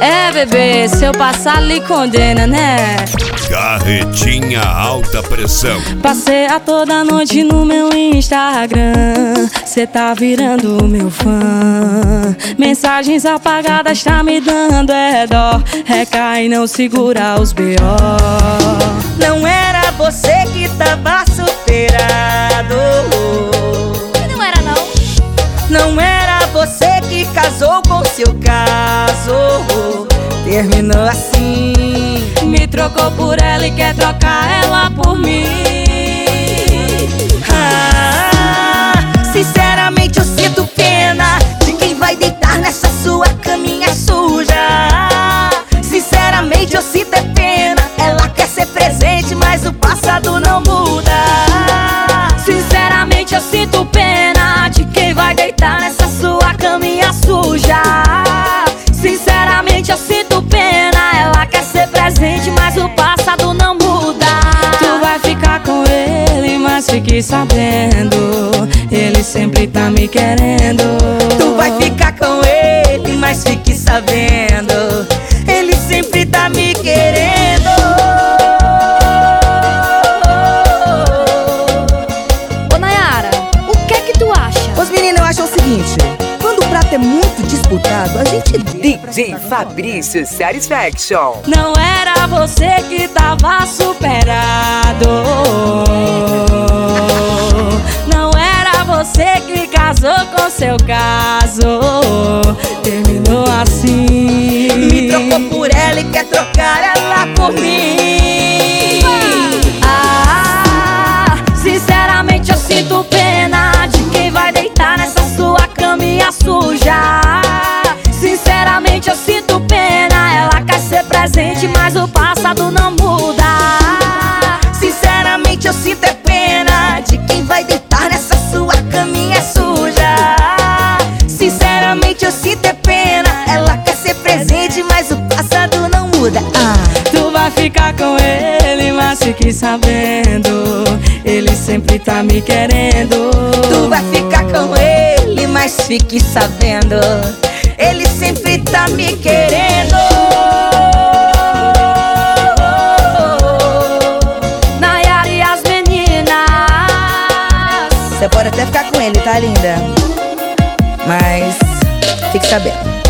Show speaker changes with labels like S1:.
S1: É, bebê, seu passado lhe condena, né?
S2: Carretinha alta pressão.
S1: Passei a toda noite no meu Instagram. Cê tá virando meu fã. Mensagens apagadas tá me dando dó. Recai, não segura os B.O.
S3: Não era você que tava superado.
S1: Não era não.
S3: Não era você que casou com seu caso. Terminou assim.
S1: Me trocou por ela e quer trocar ela por mim.
S3: Sinceramente eu sinto pena de quem vai deitar nessa sua caminha suja. Sinceramente eu sinto pena. Ela quer ser presente, mas o passado não muda.
S1: Sinceramente eu sinto pena de quem vai deitar nessa sua caminha suja. Sinceramente eu sinto pena. Ela quer ser presente, mas o passado não muda. Tu vai ficar com ele, mas fique sabendo, ele sempre tá me querendo.
S3: Tu vai ficar com ele, mas fique sabendo, ele sempre tá me querendo.
S1: Ô Nayara, o que é que tu acha?
S3: Os meninos, eu acho o seguinte: quando o prato é muito disputado, a gente
S4: DJ Fabrício Satisfaction.
S1: Não era você que tava superado. Não era você que casou com seu caso. Terminou assim.
S3: me trocou por ela e quer trocar ela por mim.
S1: Sinceramente eu sinto pena de quem vai deitar nessa sua caminha suja. Sinceramente eu sinto pena. Ela quer ser presente, mas o passado não muda.
S3: Sinceramente eu sinto pena de quem vai deitar nessa sua caminha suja. Sinceramente eu sinto pena. Ela quer ser presente, mas o passado não muda.
S1: Tu vai ficar com ele, mas fique sabendo, ele sempre tá me querendo.
S3: Tu vai ficar com ele, mas fique sabendo, ele sempre tá me querendo.
S1: Nayara e as meninas.
S3: Você pode até ficar com ele, tá, linda? Mas fique sabendo,